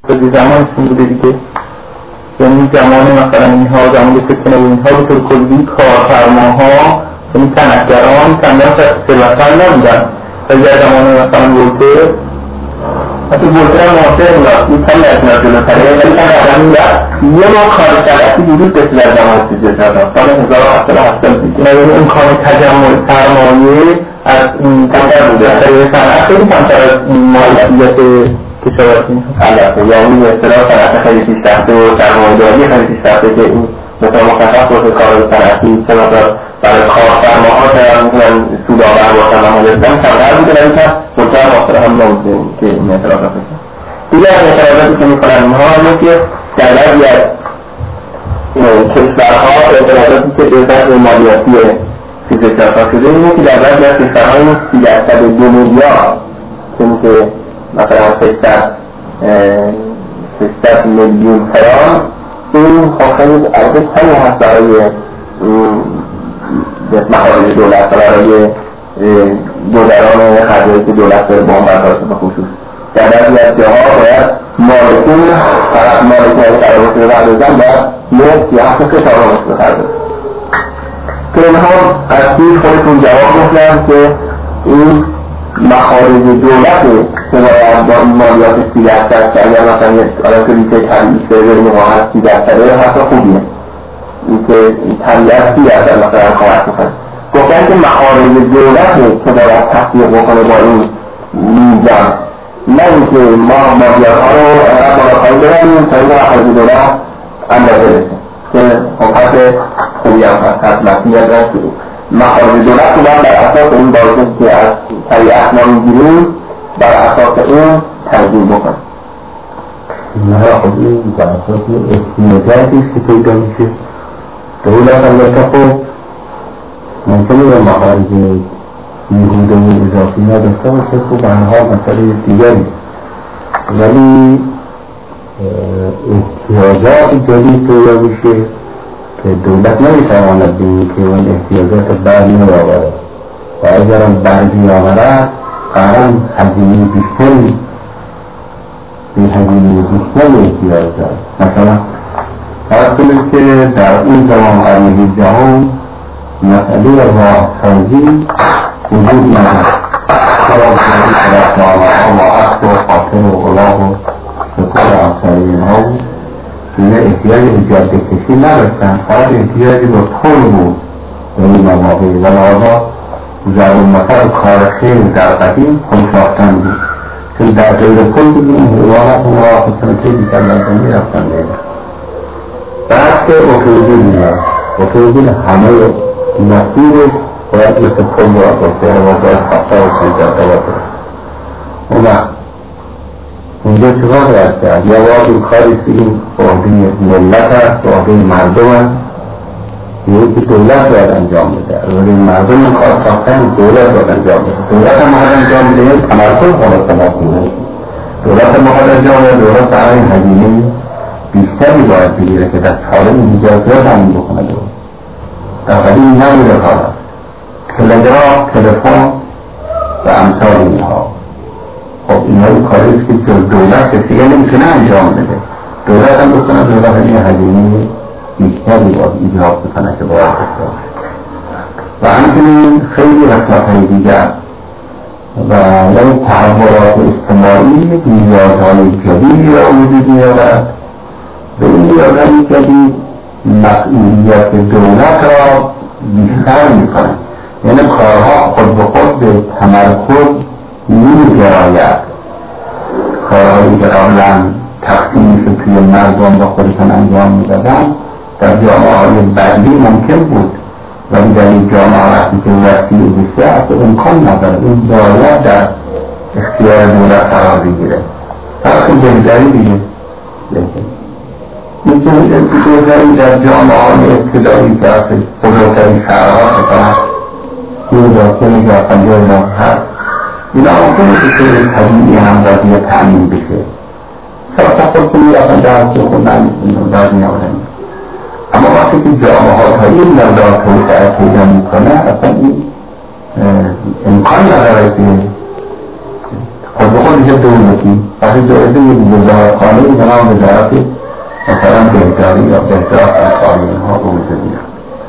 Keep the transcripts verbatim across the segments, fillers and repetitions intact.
خیلی زمانشون بوده دیگه، یعنی زمان مثلا اینها زمان سکنه و اینها به طور کلی کارفرماها یعنی صنعتگران چندان ثروتمند نبودن و در زمان مثلا ولتر حتی ولتر هم معاصر بود این کمی از اینا جلوتره ولی مثلا یه ما کار صنعتی وجود داشته در زمان سیزده سال هزار و هفتصد و هفتاد دیگه یعنی امکان تجمع سرمایه از این کمتر بوده از طریق صنعت خیلی کمتر از مالکیت کشاورزی البته یعنی اصطلاح صنعت خیلی پیشرفته و سرمایه‌داری خیلی پیشرفته که این مثلا مخصص واسه کار صنعتی چه مثلا برای کارفرماها که میتونن سودآور باشن و مالکیت کمتر بوده ولی که مطمئن واصل هم نبوده که این اعتراضات بشه. دیگه از اعتراضاتی که میکنن اینها اینه که در بعضی از کشورها اعتراضاتی که به بحث مالیاتی فیزیک‌شناسا شده اینه که در بعضی از کشورها این سی درصد دو میلیارد که مثلا ششصد میلیون فرانک این خواهی عرض کمی هست برای مخارج دولت و برای گذران خرجایی که دولت داره با هم برداشت به خصوص در بعضی از جاها باید مالکین فقط مالکین قرارش رو بردازن باید یک یا هفت کشارانش رو بردازن که اینها از توی خودتون جواب گفتن که این مخارج دولت که باید با این مالیات سی درصد که اگر مثلا یک آدم که ریشه تنبیه شده بریم واقعا سی درصده حتی خوبیه این که تنبیه سی درصد مثلا کمک میکنه گفتن که مخارج دولت که باید تحقیق بکنه با این میزان نه اینکه ما مالیات ها رو اگر بالاخایی برمیم تا این مخارج دولت اندازه بشه که حقیقت خوبی هم هست از مسئولیت رد شده مخارج دولت رو باید بر اساس این بارزه که از طریقت ما میگیریم بر اساس این تنظیم بکنیم نه خب این بر اساس احتیاجاتیست که پیدا میشه دولت البته خب ممکنه به مخارج بیهوده و اضافی نداشته باشه خب انها مسئله دیگری ولی احتیاجات جدید پیدا میشه که دولت نمیتواند بینی که اون احتیاجات بعدی رو آورد و اگر هم بعدی آورد قرار هزینه بیشتری به هزینه بیشتری احتیاج دارد مثلا فرض کنید که در این زمان قرنه جهان مسئله راهسازی وجود ندارد خراب جدید رفتارها و عقد و خاطر و غلاق و سکور افساری اینها بود اینه احتیاج ایجاد کشی نداشتن فقط احتیاجی با طول بود به این مواقع و لحاظا ضرورمتر کار خیلی در قدیم خونشافتن بود چون در غیر پل بودیم حیوانات اون را خودتون خیلی کردن می رفتن دیگه بعد که اتومبیل میاد اتومبیل همه مسیرش باید مثل پل را باشه و باید خطا و سنجاده باشه اون وقت اینجا چقدر باید کرد یا باید این کاری که این عهده ملت هست عهده مردم هست یکی دولت باید انجام بده ولی مردم این کار ساختن دولت باید انجام بده دولت هم باید انجام بده این تمرکز خواهد تماس میده دولت هم باید انجام بده دولت برای این هزینه بیشتری باید بگیره که در چاره اجازه تامین بکنه دولت در قدیم نبوده کار هست تلگراف تلفن و امثال اینها خب اینها این کاریست که جز دولت کسی نمیتونه انجام بده دولت هم بکنه دولت این هزینه بیشتری باید ایجاد بکنه که باید بکنه و همچنین خیلی رسمتهای دیگر و این تحولات اجتماعی نیازهای جدیدی را وجود می‌یابد به این نیازهای جدید مسئولیت دولت را بیشتر میکنه یعنی کارها خود به خود به تمرکز نمی‌گراید کارهایی که قبلا تقسیمی که توی مردم با خودشان انجام میدادن در جامعه های بعدی ممکن بود ولی در این جامعه وقتی که وسیع بشه اصلا امکان نداره این باید در اختیار دولت قرار بگیره فرق بهتری دیگه میتونید بگذارید در جامعه های ابتدایی که اصلا بزرگترین شهرها شکرد این داسته میگه پنجاه هزار هست اینا ممکنه که طور طبیعی هم قضیه تأمین بشه شاید خود کنید اصلا درسته خود نمیتونید باید میآورد اما وقتی که جامعه ها تا این مقدار توسعه پیدا میکنه اصلا این امکان نداره که خود بخود میشه دولتی وقتی دولتی یک وزارتخانه ای به نام وزارت مثلا بهداری یا بهداشت اطفال اینها رو می‌ذارن.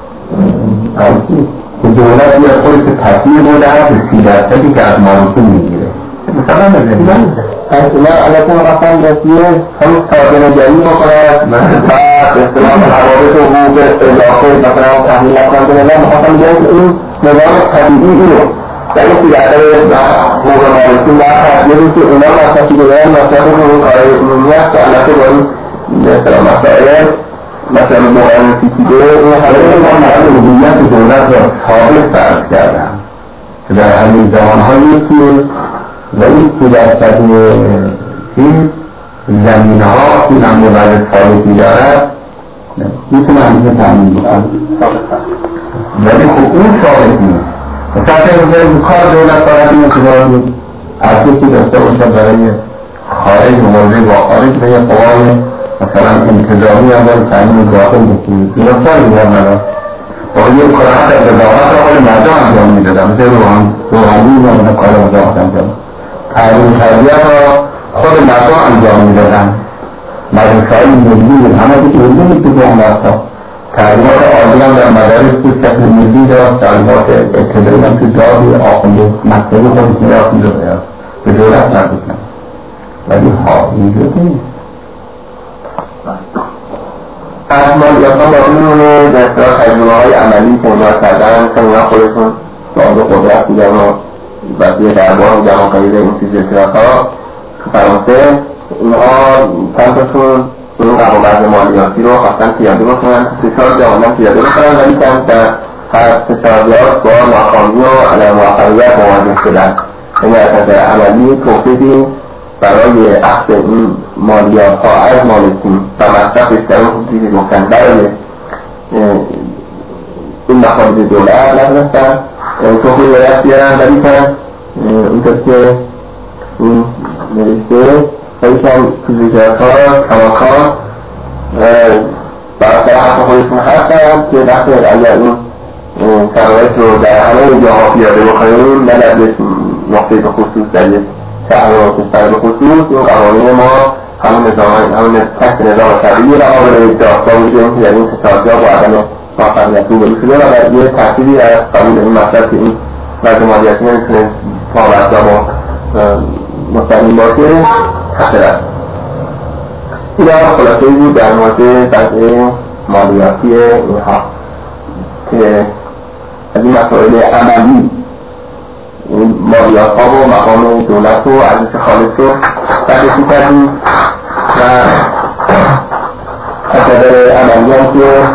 که دولت یا خودش تصمیم بوده به سی درصدی که از مالکین میگیره مثلا نمیدونم اصلا البته مثلا رسیه همون ساده نگری بکنه بعد اصطلاح روابط و حقوق اضافه مثلا تحلیل نکنم که نظر میخواستم بگم که این نظام طبیعی اینو در این سیدرده حقوق مالکین در تحلیلی که اونا مصرفی بگیرن مصرف اون کارهای عمومی هست که البته با این اصطلاح مسائل مثلا موقعی سیتیده این همه ما معنی مدیریت دولت را ثابت فرض کردن که در همین زمانهای یکی و این که در سطح این زمینه ها که نمو بعد ثابتی دارد میتونه همیشه تعمین بکن ولی خب اون ثابت نیست مثلا این کار دولت باید این اقتدار ارزشی که داشته باشد برای خارج مبارزه با خارج به یه قوای مثلا انتظامی هم باید تعمین داخل بکنید این اصلا بیار ندار با یه کارات از وزارت را خود مردم انجام میدادم مثل روحانی و من کار وزارت انجام تعلیم تربیت را خود مردم انجام میدادن مدرسه‌های ملی همه که ملی میتونه اون وقتا تعلیمات عالی هم در مدارس تو شکل ملی داشت تعلیمات ابتدایی هم تو داری آخونده مکتبی خودش میرفت میداد به دولت مربوط نمید ولی ها اینجور نیست از مالیاتان با میمونه به اصطلاح تجربه‌های عملی که اونا کردن مثل اونا خودشون صاحب قدرت بودن و وزیر دربار و جمع‌آوری این چیز اطلاعات‌ها تو فرانسه اینها چند تاشون این قواعد مالیاتی رو خواستن پیاده بکنن سه چهار جا اومدن پیاده بکنن ولی چند در هر سه چهار جا با ناکامی و عدم موفقیت مواجه شدن یعنی از نظر عملی توفیقی برای اخذ این مالیات ها از مالکین و مصرفش در اون چیزی گفتن برای این مخارج دولت نتونستن توفیق به دست بیارن ولی که اینطور که این نوشته ولی که فیزیکرات ها کماکان برای حق خودشون هستن که وقتی اگر این شرایط رو در همه جاها پیاده بکنیم نه در نقطه به خصوص در یک شهر و کشور به خصوص این قوانین ما همون نظام همون تحت نظام شرعی را قابل اجرا بودیم که در این کشورها با عدم موفقیت روبرو شده و در یه تأثیری از قبول این مطلب که این وضع مالیاتی نمیتونه پابرجا با مستقیم باشه خطر است. این هم خلاصه بود در مورد وضع مالیاتی اینها که از این مسائل عملی این مالیات ها و مقام دولت و ارزش خالص رو بررسی کردیم و از نظر عملی هم که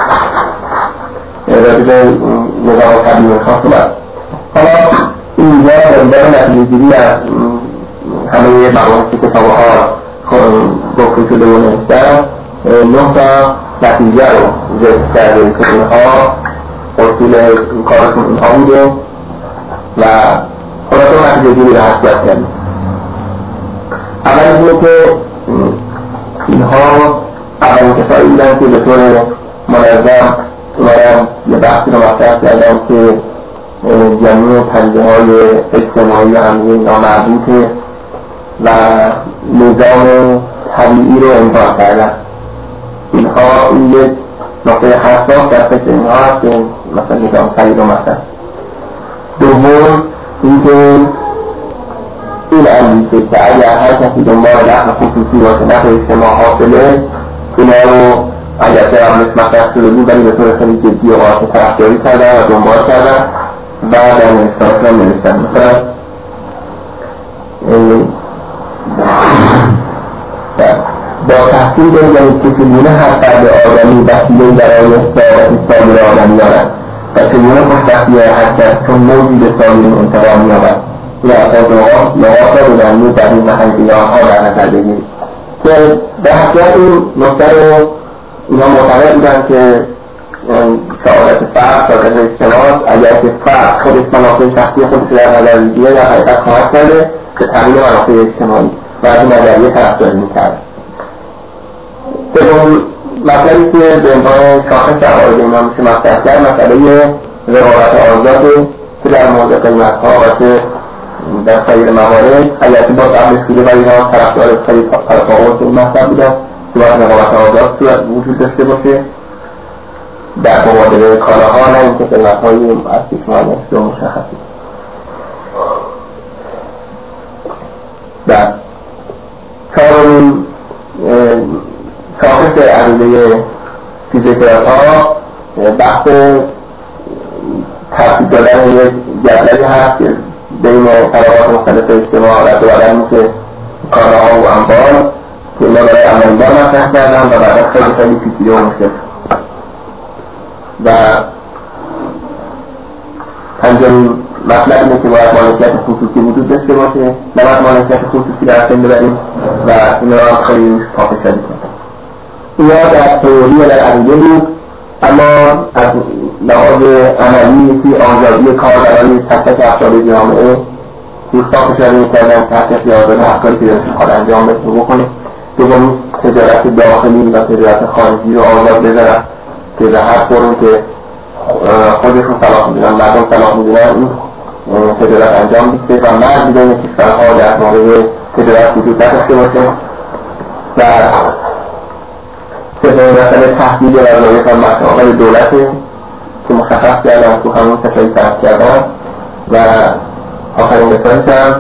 راجع به نظام طبیعی خاص اومد. حالا اینجا در نتیجه گیری از همه مقامات که کتابه ها گفته شده و نوشتن نه تا نتیجه رو ذکر کرده که اینها اصول کارشون اینها بوده و خلاصه نتیجه گیری رو حسیت کردیم. اول اینه که اینها اولین کسایی بودن که به طور منظم اومدن یه بحثی رو مطرح کردن که جمعی پدیده های اجتماعی و همه اینا مربوطه و نظام طبیعی رو امضا کردن. اینها این یک نقطه حساس در فکر اینها هست که مثلا نظام طبیعی رو مطرح. دوم اینکه این اندیشه که اگر هر کسی دنبال دخل خصوصی باشه نفع اجتماع حاصله اینا رو اگر که همونش مطرح شده بود ولی به طور خیلی جدی و قاطع طرفداری کردن و دنبال کردن و در نوشته‌هاشون هم نوشتن. مثلا با تحصیل بگذارید که چگونه هر فرد آدمی وسیله‌ای برای سعادت سایر آدمی دارد و چگونه خوشبختی هر کس چون موجی به سایرین انتقام می‌یابد. این اساس نقاط را به دلیل در این محلیه‌ها در نظر بگیرید که به حقیقت این نکته رو اینا معتقد بودن که سعادت فرد، سعادت اجتماع اگر که فرد خودش منافع شخصی خودش در نظر بگیره در حقیقت کمک کرده به تامین منافع اجتماعی و از این نظریه طرفداری می‌کرد. سوم مطلبی که به عنوان شاخص عقاید اینا میشه مطرح کرد مسئله رقابت آزاده که در مورد قیمت‌ها و چه در سایر موارد البته باز قبل شده و اینا طرفدار خیلی تفاوت این مطلب بودن که باید رقابت آزاد صورت وجود داشته باشه در مبادله کالاها، نه اینکه قیمت‌های از کشورها و مشخصی. در چهارمین شاخص عقیده فیزیکرات‌ها بحث ترتیب دادن یک جدولی هست که بین طبقات مختلف اجتماع رد و بدل میشه کالاها و اموال که اینا برای عملیدار مطرح کردن و بعد خیلی خیلی پیچیده و مشکل. و پنجمین مطلب اینه که باید مالکیت خصوصی وجود داشته باشه، نباید مالکیت خصوصی در سن ببریم و اینا را خیلی پاکش شدید کنیم. اینا در تئوری و در عقیده بود، اما از لحاظ عملی که آزادی کار برای تک تک افراد جامعه دوستان فشاری میکردن که هر کسی آزاد هر کاری که دلش میخواد انجام بده بکنه. دومی تجارت داخلی و تجارت خارجی رو آزاد بذارن که به هر فرمی که خودشون صلاح میدونن، مردم صلاح میدونن این تجارت انجام بشه و مرد بین کشورها در مورد تجارت وجود نداشته باشه. و سومین مسئله تحمیل وظایف و مسائل دولته که مشخص کردن تو همون تشریح طرح کردن. و آخرین مثالش هم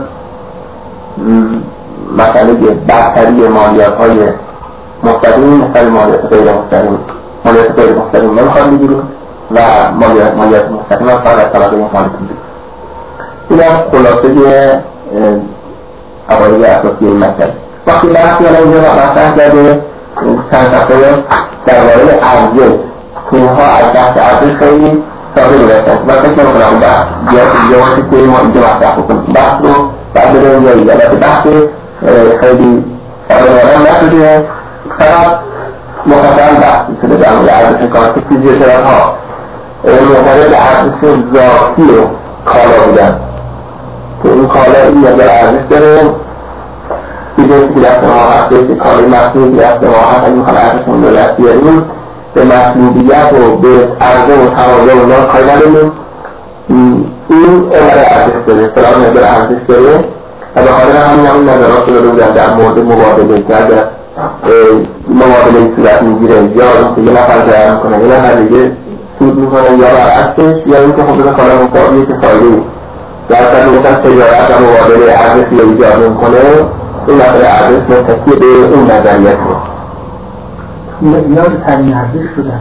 مسئله برتری مالیات های مستقیم مثل مالیات غیر مستقیم. مالیات غیر مستقیم نمیخواد بگیریم و مالیات مالیات مستقیم هم فقط از طبقه مالکی بگیریم. این هم خلاصه عقاید اساسی این مسئله. وقتی بحثی الان اینجا مطرح کرده چند دفعه درباره ارزش که اینها از بحث ارزش خیلی ساده میرسن و فکر نمی‌کنم بحث بیاد اینجا باشه که ما اینجا مطرح بکنیم. بحث رو بعد بریم جایی البته بحث خیلی ساده مانند نشده، فقط مفصل بحث شده در مورد ارزش کار که فیزیکرات‌ها معتقد به ارزش ذاتی کالا بودن که این کالا این مقدار ارزش داره دیگه که دست ما هسته که کاری مطلوب دست ما هست اگه میخوان ارزشمون دولت بیاریم به مطلوبیت و به عرضه و تقاضا و نار کاری نداریم. این اول ارزش داره، فلان مقدار ارزش داره و به خاطر همین همین نظرات رو بودن در مورد مبادله که اگر مبادله صورت میگیره یا اینکه یه نفر ضرر میکنه یه نفر دیگه سود میکنه یا برعکسش یا اینکه خب بزن کالا مقابلی که فایده در اصلا مثلا تجارت و مبادله ارزشی رو ایجاد میکنه این نظر ارزش متکی به اون نظریت رو اینا رو ترین ارزش شده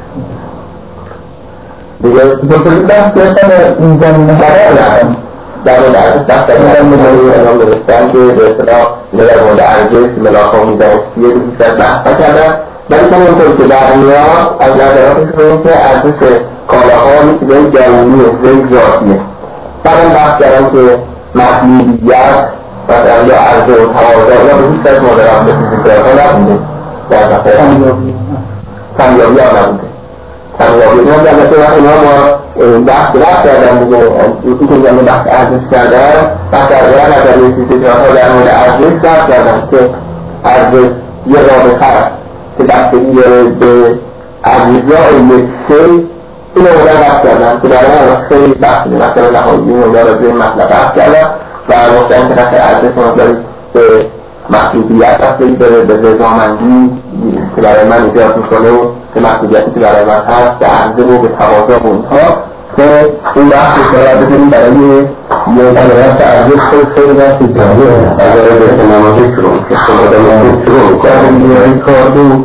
دیگه بطوری بحث داشتن این زمینه برای در مورد ارزش بحث داشتن مداری اعلام درستن که به اصطلاح در مورد ارزش ملاقا میزنسیه رو بیشتر بحث کردن ولی کنم اونطور که در میان از نظراتشون که ارزش کالاها میشه جوانی زی ذاتیه برای بحث کردن که محدودیت مثلا یا عرضه و تقاضا یا به هیچ وجه مدرم به فیزیکرات‌ها نبوده در نفر کمیابی هم نبوده. کمیابی هم در نفر وقتی ما بحث رفت کردن دیگه این که میگم بحث ارزش کردن بحث ارزش نظریه فیزیکرات‌ها در مورد ارزش رفت کردن که ارزش یه رابطه هست که بستگی داره به اجزای یک شی این رو رفت کردن که در اون خیلی بحث دیگه مثلا نهایی این رو راجع این مطلب رفت کردن و گفتن که نفر ارزش مطلبی به محدودیت بستگی داره به رضامندی که برای من ایجاد میکنه و که محدودیتی که برای من هست به عرضه و به تقاضا و اینها که این بحث رو بکنیم برای مدرات ارزش خیلی خیلی بحثی جایی اگر به نمازی شروع که خود آدم شروع میکنه این کار دو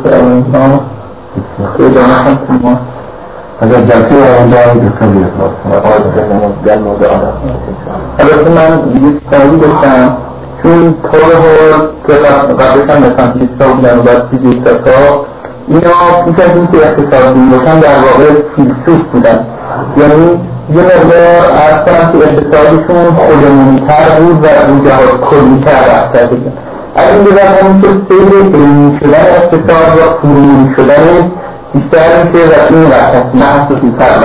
ادامه هم کنم اگر جلسه رو اونجا هم دستم بیرد گل موضوع آدم البته من یه سوالی داشتم چون طوره که قبلش هم مثلا فیزیکا بودن و باید فیزیکا اینا پیش از این که اقتصادی باشن در واقع فیلسوف بودن یعنی یه مقدار عرض کنم که اقتصادیشون خودمونی‌تر بود و اون جهاز کلی‌تر رفت کردن از این دیگر همینطور سیر علمی شدن اقتصاد و فرمونی شدن بیشتر میشه و این وقت محسوسی تر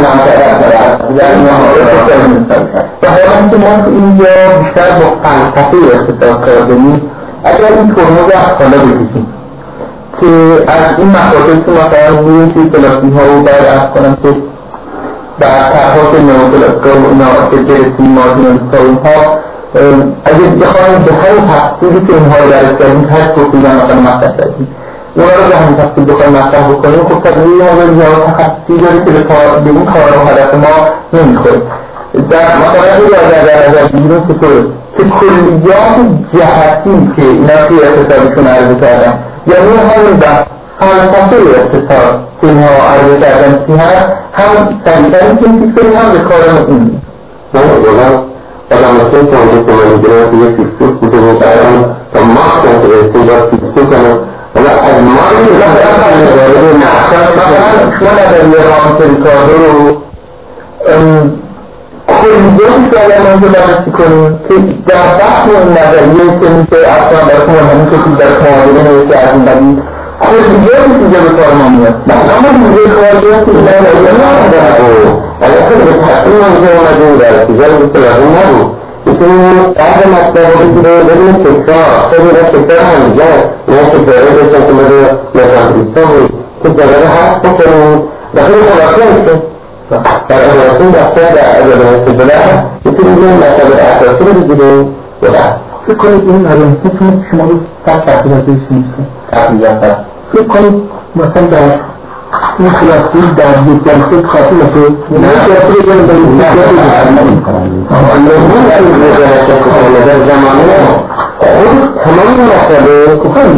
و حالا که ما اینجا بیشتر با فلسفه اقتصاد کار داریم اگر این ترمز از حالا بکشیم که از این مقاطعی که مثلا بودیم که کلاسی ها رو باید ارز کنم که در طرحات نوکلاسکال اینا که برسیم مارجینالیست ها اینها اگه بخواهیم به همین تفصیلی که اینها رو درست کردیم هست گفتیدن مثلا مطرح کردیم اونا رو به همین تفصیل بخواهیم مطرح بکنیم خب طبیعی ما به نیاز تخصصی داره که به این کار و هدف ما نمیخوریم. در مثلا این در درجه بگیریم چطوره که کلیات جهتی که اینا توی اقتصادشون عرضه کردن یعنی همین بحث فلسفه اقتصاد که اینها عرضه کردن چی هست هم سریعتری که این کنیم هم به کارم این نه اولا آدماشون که آنجا که من میگیرم که یک فیلسوف بوده و برام تا مارکس هم که رسیم باید فیلسوف کنم ولی از مارکس مثلا شما نظریه رامسر ریکاردو رو کلیاتی که اگر منظور بررسی کنیم که در بحث این نظریه که میشه اصلا در کمان همین که در کمانده نوشته از این بدید کلیاتی که اینجا به کار ما میاد اما دیگه کاریاتی که در نظریه نمونده ولی اصلا به تصمیم آنجا اومده او در اتیجار بیست لازم نبود میتونیم بعد مطلب رو بگیره بدون تکرار خیلی را تکرار هم میگه اینا که داره بشن که مده مدرسیستان بود که داره هست بکنیم و خیلی خلاصه میشه در اولاسون دفتر در اجازه بلد میتونیم این مطلب اساسی رو بگیریم و بعد فکر کنید این علامتی که شما رو صد تحقیل از ایش نیسته تحقیل فکر کنید مثلا در این خلاصی در یک جلسه کافی نشه نه کافی رو کنید در این در زمانه خود تمام مسئله کفایی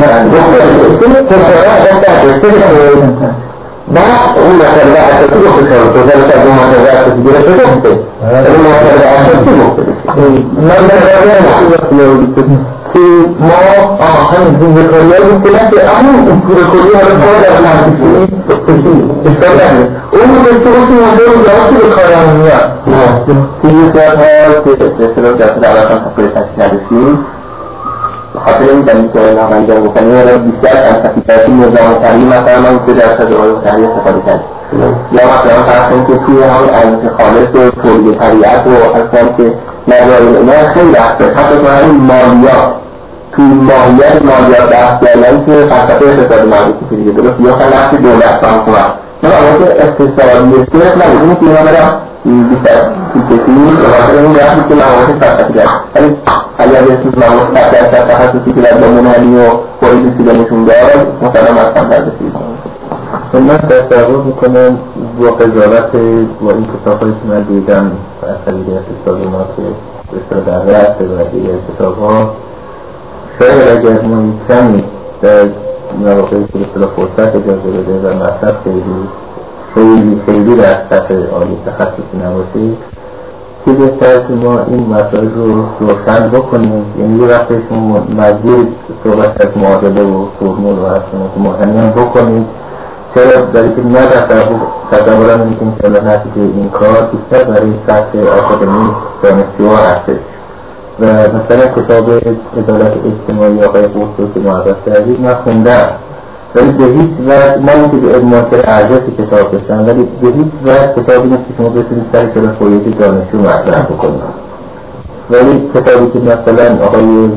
نه بعد اون مسئله اساسی گفته شد تو زنش از اون مسئله اساسی گرفته گفته این مسئله اساسی گفته من در رابطه مسئله که ما همین زنده کاریه بود که نشه اما اون پور کلی ها رو باید از منطقی اشتر نده اون مدرسه گفتی مانده رو جاست به کار همون میاد که یه ساعت ها که اصلا جلسه در علاقان تفکر تشکیل نداشتیم خاطر این دلیل که این آقای جان گفتن این رو بیشتر از تفکیراتی نظام تحریم مثلا من که در تجربه تحریم استفاده کرد یا مثلا فرصن که توی همون ارزش خالص و تولید طبیعت و اصلا که نظاری اینا خیلی بحثه حتی تو همین مالیات توی ماهیت مالیات بحث کردن که فلسفه اقتصاد مربوطه که دیگه درست یا خیلی نقش دولت هم کنم من آقای که اقتصادی صرف نبودیم که اینا برم بیشتر توی و خاطر این بحثی که مقامات فلسفه کرد ولی اگر بسید مقامات صد درصد تخصصی که در منحنی و خورید رسیدنشون دارد مثلا اصلا در رسید من تصور میکنم با قضاوت با این کتاب هایی که من دیدم اصلی اقتصاد ما که بسیار در رأس و دیگه کتاب ها شاید اگر ما کمی در مواقعی که بسیار فرصت اجازه بده و مطلب خیلی خیلی خیلی در سطح عالی تخصصی نباشه که بهتر که ما این مسائل رو روشن بکنیم یعنی یه وقتی شما مجبور صحبت از معادله و فرمول و اصلا که منحنی هم بکنیم چرا برای که نه در تصورم میکنیم که به نتیجه این کار بیشتر برای سطح آکادمی دانشجوها هستش و مثلا کتاب عدالت اجتماعی آقای قرطبی که معرض کردید من خوندم ولی به هیچ وجه من که به منکر ارزش کتاب داشتم ولی به هیچ وجه کتابی نیست که شما بتونید سر کلاس فویتی دانشجو مطرح بکنید ولی کتابی که مثلا آقای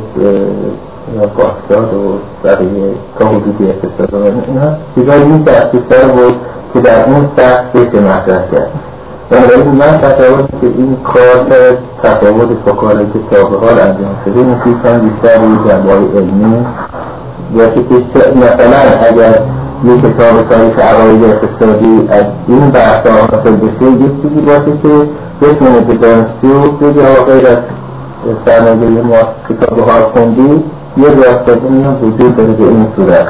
پاسداد و بقیه تا حدودی اقتصاد و اینها چیزایی نیست که از بیشتر بود که در اون سطح بشه مطرح کرد بنابراین من تصور که این کار تفاوت با کاری که تا به حال انجام شده می‌کنم بیشتر روی جنبه‌های علمی یا که مثلا اگر یک کتاب تاریخ عقاید اقتصادی از این بحث‌ها حاصل بشه یک چیزی باشه که بتونه به دانشجو بگه غیر از سرمایه‌گذاری ما کتاب‌ها خوندی یه راستگونی هم وجود داره به این صورت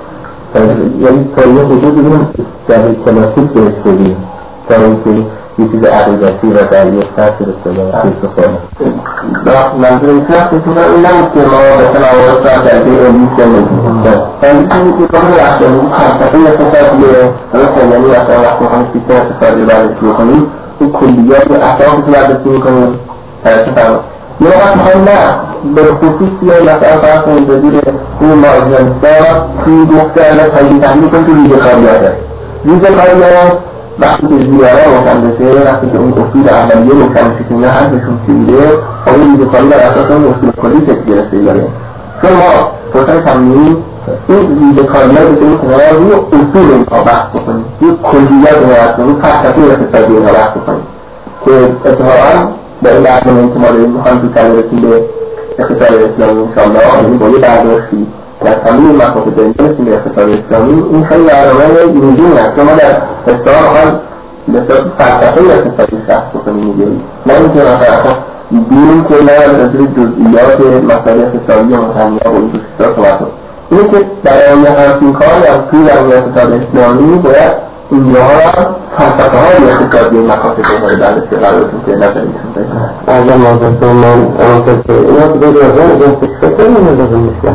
یعنی تا یه حدود این در کلاسیک بهش بدیم تا اینکه یه چیز عقیدتی و در یک سطح رساله بکنیم منظور این سخت بکنم این نمید که ما مثلا آواز سر درگه علمی کنیم من میکنی که کامل احجامی خمسطه اقتصادیه درست یعنی مثلا وقتی میخوایم سیستم اقتصادی رو بررسی بکنیم اون کلیات و احجامی که بررسی میکنیم بررسی فرمایید یه وقت میخوایم نه به خصوص یا مثلا فرض کنیم به زیر این مارجینالیست‌ها توی گفتن تحلیل تحلیل کنیم تو ریزه کاریات ریزه کاریات وقتی که زیاره روشن بشه وقتی که اون اصول اولیه روشن بشه که اینا حرفشون چی بوده خب این ریزه کاری بر اساس اون اصول کلی شکل گرفته داره چون ما فرصت تمرین این ویژه کاری‌ها رو بکنیم کنار روی اصول اینها بحث بکنیم، روی کلیات اینها بحث کنیم، فلسفه اقتصادی اینها بحث بکنیم که اتفاقا در این برنامه‌ای که ما داریم می‌خوایم تو سال رسیم به اقتصاد اسلامی انشاءالله، یعنی با یه برداشتی در تمام مفاهیم برسیم به اقتصاد اسلامی، این خیلی برنامه نیمه‌جون است که ما در اصطلاح می‌خوایم به صورت فلسفه اقتصادی بحث بکنیم می‌گیم، نه اینکه مثلا دین که نه از جزئیات مسائل اقتصادی و مطمئنی ها و این دوستان صحبت کنیم. اینه که برای همچین کار از توی در اقتصاد اسلامی باید اینجاها را فلسفه های اقتصادی مقاصد مورد بررسی قرار بدیم که نظریتون بگیم. اگر مازد من آنکه که اینا که بگه از اون اون فکر کنیم این از اون مشکل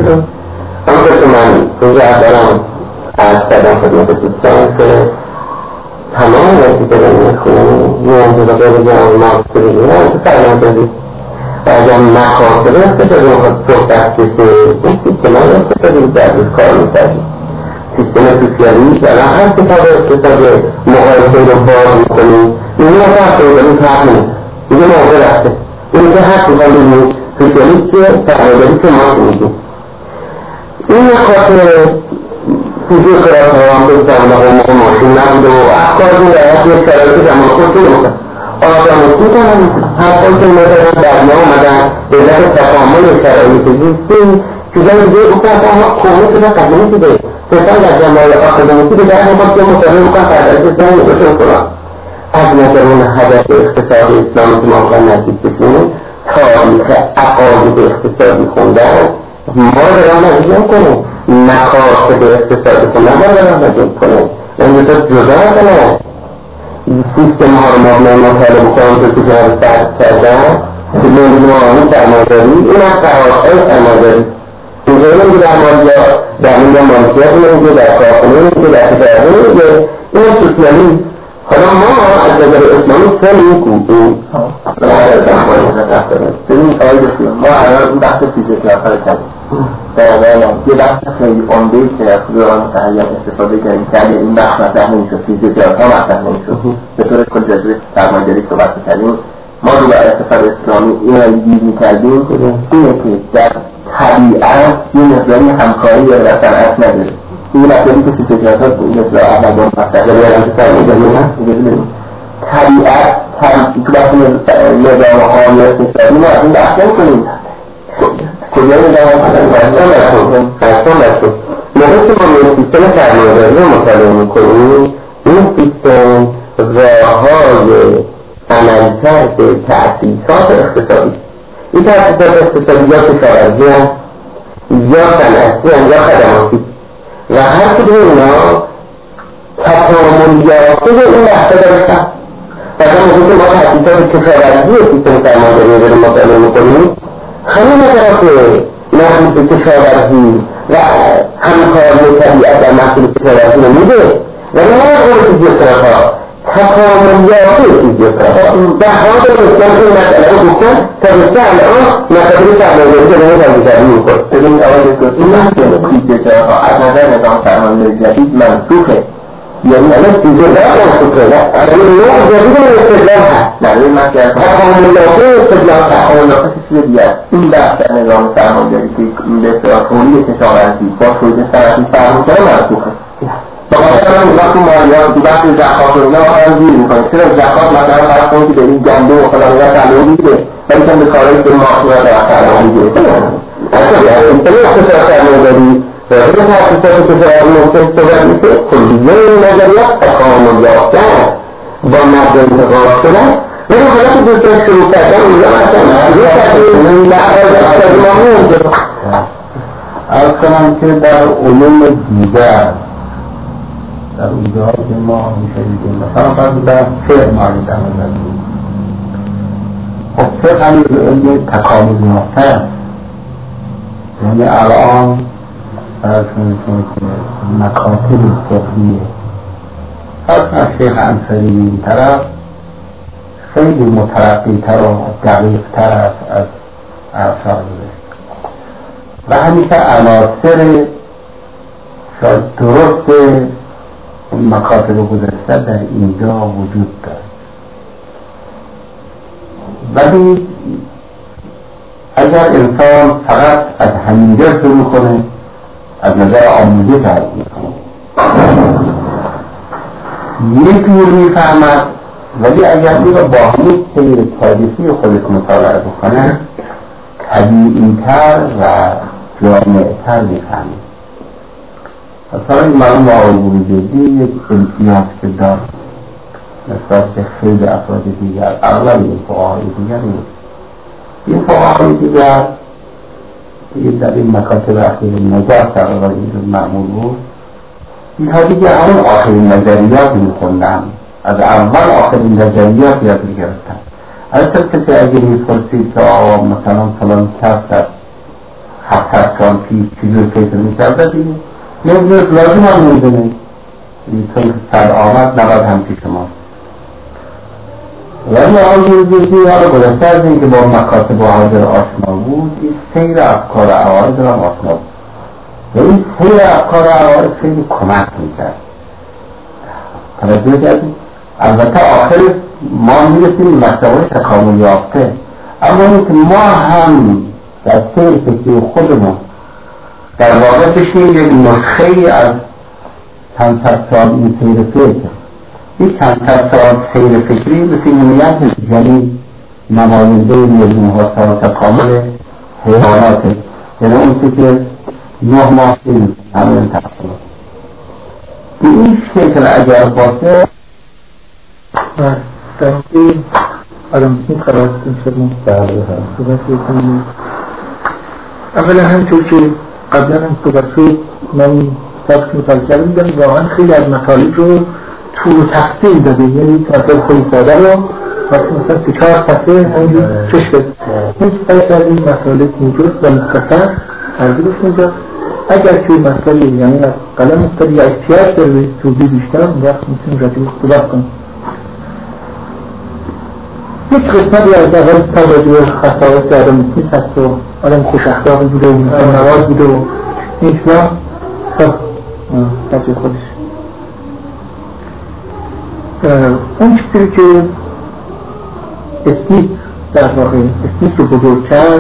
آنکه که من توجه دارم از کردم خدمت دوستان که تمام وقتی که داریم خونیم نیام بوده بگم مقصد بگیم که سرمان بگیم و اگر مقاصد اقتصادی خود صحبت کسی این سیستمان اقتصادی در روز کار می‌کردیم سیستم سوسیالیسم و هر کتاب اقتصادی مقایسه رو باز می‌کنیم این رو فرق رو داریم فهمیم دیگه موضوع رفته این که هر کتاب بگیم سوسیالیسم که تعادلی که ما میگیم این مقاصد فیزی قرار هم بزن و موقع ماشین نبود و افکار این رایت یک شرایط زمان خود که نمکن آدم اصلی کنم هر خود که مدرن در ما آمدن به علت تکامل شرایط زیستی چیزای دیگه او که اصلا کونه شده قدمی شده پسان در جمعه آکادمیسی به در نماد که مطابق بکن فردرش زنی بشه کنم از نظرون هدف اقتصاد اسلامی که ما بخواهی نزدیک بشیم تاریخ عقاید اقتصادی خوندن ما رو نزدیک نکنیم مقاصد اقتصادی کنه ما رو نزدیک کنیم این تو جدا کنه سیستم ها رو مبنای مطالعه بکنم که کجا رو سرد کردن که نمیدونی سرمایه‌داری این از قرارهای سرمایه‌داری اینجا نمیگه در مالیا در اینجا مالکیت نمیگه در کارخونه نمیگه در تجارت نمیگه این سوسیالیسم حالا ما از نظر اسلامی سن این کودیم ببین آقای دکتر ما الان این بحث فیزیوتراپی رو کردیم در یه بحث خیلی عمده‌ای که از دوران متحید استفاده کردیم که این بحث مطرح نمی‌شد فیزیوتراپی مطرح نمی‌شد به طور کل جزوی سرمایه‌داری صحبت می‌کردیم ما رو بر اقتصاد اسلامی این را گیر می‌کردیم اینه که در طبیعت یه مقداری همکاری یا در صنعت نداره این مطلبی که فیزیوتراپی مثل اول با مطرح کردیم طبیعت تو بحث نظام حامی اقتصادی ما از این بحث نمی‌کنیم کجا نظام حامی اقتصادی موقعی که ما این سیستم سرمایه‌داری رو مطالعه می‌کنیم این سیستم راه‌های عملکرد تأسیسات اقتصادی این تأسیسات اقتصادی یا کشاورزی هست یا صنعتی هست یا خدماتی و هر کدوم اینا تکامل یافته این بحثا داشتن مثلا موقعی که ما تأسیسات کشاورزی سیستم سرمایه‌داری رو داریم مطالعه می‌کنیم همین طرف محصول کشاورزی و همکاری طبیعت در محصول کشاورزی رو میده و نه قول فیزیوتراپی تکامل یافته فیزیوتراپی در حال اسلام این مسئله رو گفتن تا بسته الان مسئله سرمایه‌داری که بهش تنظیم می‌کنه. ببینید آقای دکتر این مسئله فیزیوتراپی از نظر نظام سرمایه‌داری جدید منسوخه یعنی الان فیزیوتراپی منسوخه الان نوع جدید استدلال هست نه این مسئله تکامل یافته استدلال تکامل یافته چیز دیگه است این بحث در نظام سرمایه‌داری که به اصطلاح تولید کشاورزی با تولید صنعتی فرق می‌کنه منسوخه بخاطر همین وقتی مالیات تو بحث زکات و اینا هم گیر می‌کنه چرا زکات مثلا فرض کنید که به این گندم و فلان اینا تعلق می‌گیره ولی که به کارهایی که معاشرت در تعلق می‌گیره اصلا این اقتصاد سرمایه‌داری و این تأسیسات کشاورزی ممکن صحبت میشه کلیه این نظریات تکامل یافته با مبدا انتقاد شدن ولی حالا که دوستان شروع کردن اونجا مثلا یه تحصیل لحاظ اقتصادی ماهی اونجا از کنم که در علوم دیگر در اونجا که ما میشه دیدیم مثلا فرض در فقه مالی در نظر بگیریم خب فقه هم علم تکامل یافته است یعنی الان فرض کنید که مکاتب فقهیه فرض کنید شیخ انصاری این طرف خیلی مترقی تر و دقیق تر است از آثار و همیشه عناصر شاید درست مکاتب گذشته در اینجا وجود دارد ولی اگر انسان فقط از همینجا شروع کنه از نظر آموزه فرض میکنه. یک جور میفهمد، ولی اگر این را با همون سیر تاریخی خودت مطالعه بکنه طبیعی‌تر و جامع‌تر میفهمید. مثلا این مرحوم با آقای جدی یک امتیاز که دار نسبت به خیلی افراد دیگر، اغلب این فقهای دیگر نیست. این فقهای دیگر در این مکاتب اخیر نجات در واقع اینجور معمول بود، اینها دیگه همون آخرین نظریات میخوندن، از اول آخرین نظریات یاد میگرفتن. اصلا کسی اگه میپرسید که آقا مثلا فلان کس در هفتاد سال پیش چیزی فکر میکرده دیگه نمیدونست، لازم هم میدونه چون که سر آمد نباید هم پیش ماست. ولی آقای جزئی ها رو گذاشته از این که با مکاتب و حاضر آشنا بود، این سیر افکار عقاید را آشنا بود و این سیر افکار عقاید خیلی کمک میکرد. توجه کردیم؟ البته آخر ما میرسیم مستوای تکامل یافته، اما اینکه ما هم در سیر فکری خودمون در واقع بشیم یک نسخه از چند صد سال این سیر فکر، یک چند صد سال سیر فکری مثل نیت یعنی نماینده میلیون ها سال تکامل حیوانات، یعنی اون که نه ماه این همین تکامل به این شکل اگر باشه در این آدم این قرار کنیم صحبت کنیم. اولا همطور که قبلا هم صحبت شد من سابق مطالعه کردم دیدم واقعا خیلی از مطالب رو طول و تفصیل داده، یعنی مطالب خیلی ساده رو وقتی مثلا سه چهار صفحه همینجور چش بده هیچ فرق از این مطالب موجود و مختصر ترجیبش اینجا. اگر که مسئله یعنی از قلم افتاد یا احتیاج داره توضیح بیشتر اون وقت میتونیم راجع صحبت کنیم. یک قسمتی از اول توجه خصائص آدم اسمیت هست و آدم خوش اخلاقی بوده و مثلا نواز بوده و این چیزا خب توجه خودش اون چیزی که اسمیت در واقع اسمیت رو بزرگ کرد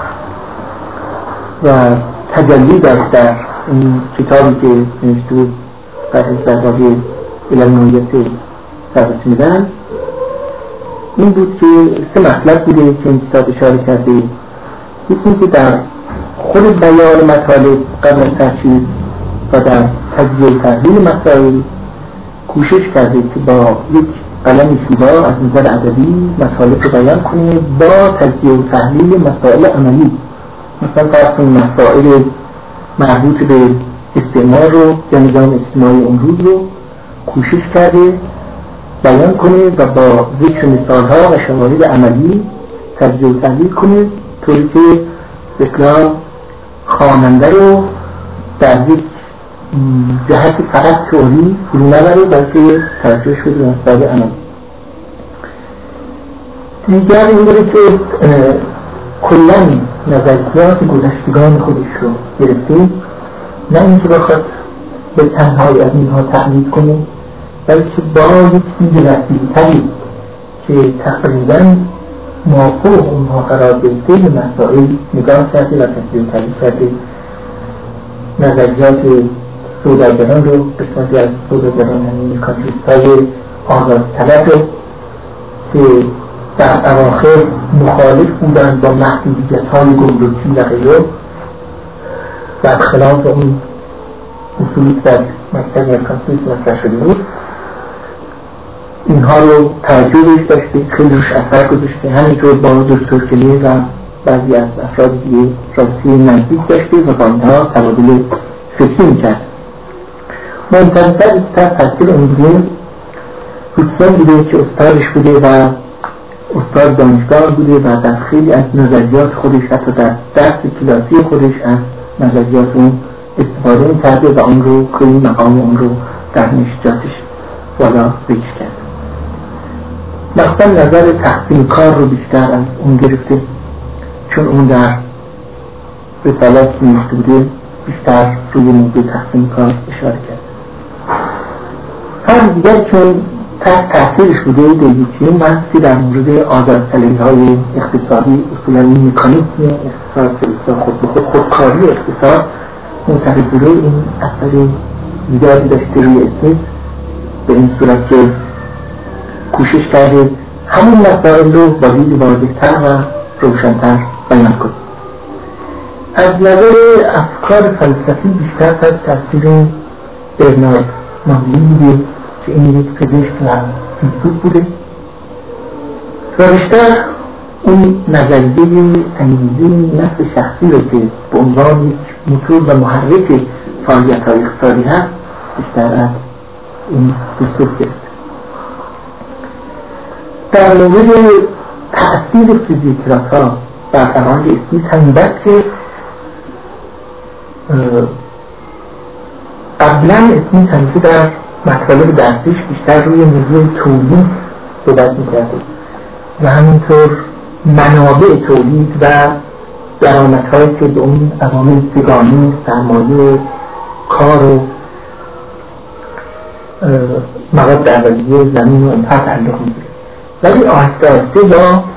و تجلی داشت در این کتابی که نوشته بود فرهش در واقع علم نوعیت سربس میدن این بود که سه مطلب بوده که این کتاب اشاره کرده. یکی که در خود بیان مطالب قبل از تحصیل و در تجزیه و تحلیل مسائل کوشش کرده که با یک قلم شیوا از نظر ادبی مطالب رو بیان کنه با تجزیه و تحلیل مسائل عملی. مثلا فرض کنید مسائل مربوط به استعمار رو یا نظام اجتماعی امروز رو کوشش کرده بیان کنه و با ذکر مثالها و شواهد عملی تجزیه و تحلیل کنه طوری که اصلا خواننده رو در یک جهت فقط تئوری فرو نبره بلکه توجهش بده به مسائل عملی. دیگر این داره که کلاً نظریات گذشتگان خودش رو گرفتیم، نه اینکه بخواد به تنهایی از اینها تقلید کنه بلکه با یک چیز رسیدتری که تقریباً موافق اونها قرار گرفته به مسائل نگاه کرده و تجزیه و تحلیل کرده. نظریات سوداگران رو قسمتی از سوداگران یعنی کاپیتالیست‌های آزادطلب رو که در اواخر مخالف بودند با محدودیت‌های گمرکی و غیره در خلاف اون اصولی که در مکتب مرکانتیلیسم مطرح شده بود، اینها رو توجه بهش داشته، خیلی روش اثر گذاشته. همینطور با دکتر کلی و بعضی از افراد دیگه رابطه نزدیک داشته و با اینها تبادل فکری میکرد. منتظر بیشتر تحصیل امروزه روسیان بوده که استادش بوده و استاد دانشگاه بوده و در خیلی از نظریات خودش حتی در درس کلاسی خودش از نظریات اون استفاده میکرده و اون رو خیلی مقام اون رو در نشجاتش بالا ذکر کرد. مثلا نظر تقسیم کار رو بیشتر از اون گرفته چون اون در رسالت نوشته بوده بیشتر روی موضوع تقسیم کار اشاره کرد. هر دیگر چون تحت تأثیرش بوده دیویتیون بحثی در مورد آزادطلبی های اقتصادی اصولا مکانیسم اقتصاد خود به خود خودکاری اقتصاد معتقد بوده این اثر زیادی داشته روی اسمیت، به این صورت که کوشش کرده همون مسائل رو با دید واضح‌تر و روشن‌تر بیان کنه. از نظر افکار فلسفی بیشتر از تاثیر برنارد مانلی بوده که این یک پزشک و فیلسوف بوده و بیشتر اون نظریه انگیزه نفس شخصی رو که به عنوان یک موتور و محرک فعالیت‌های اقتصادی هست بیشتر از این فیلسوف گرفته. در مورد تأثیر فیزیوتراپا بر فرهنگ اسمیت همین بس که قبلا اسمیت همیشه در مطالب درسیش بیشتر روی موضوع تولید صحبت می‌کرده و همینطور منابع تولید و درآمدهایی که به اون عوامل سگانی، سرمایه، کار و مواد اولیه زمین و اینها تعلق می‌گیره. ولی آهسته آهسته با